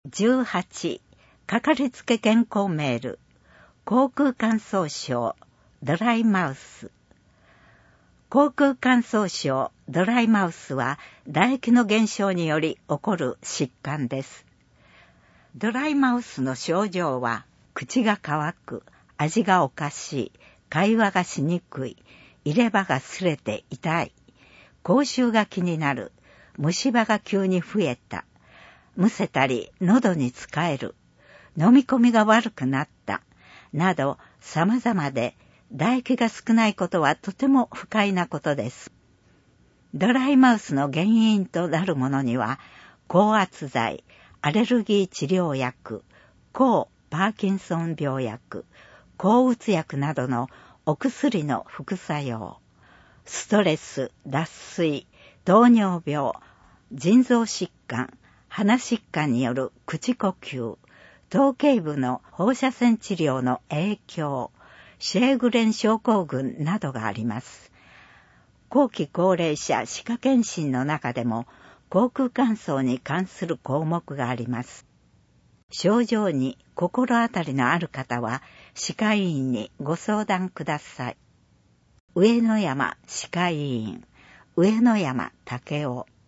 18、かかりつけ健康メール、口腔乾燥症、ドライマウス。口腔乾燥症、ドライマウスは唾液の減少により起こる疾患です。ドライマウスの症状は、口が乾く、味がおかしい、会話がしにくい、入れ歯が擦れて痛い、口臭が気になる、虫歯が急に増えた、むせたり喉につかえる、飲み込みが悪くなった、など様々で、唾液が少ないことはとても不快なことです。ドライマウスの原因となるものには、降圧剤、アレルギー治療薬、抗パーキンソン病薬、抗うつ薬などのお薬の副作用、ストレス、脱水、糖尿病、腎臓疾患、鼻疾患による口呼吸、頭頸部の放射線治療の影響、シェーグレン症候群などがあります。後期高齢者歯科検診の中でも口腔乾燥に関する項目があります。症状に心当たりのある方は歯科医院にご相談ください。上野山歯科医院、上野山武雄。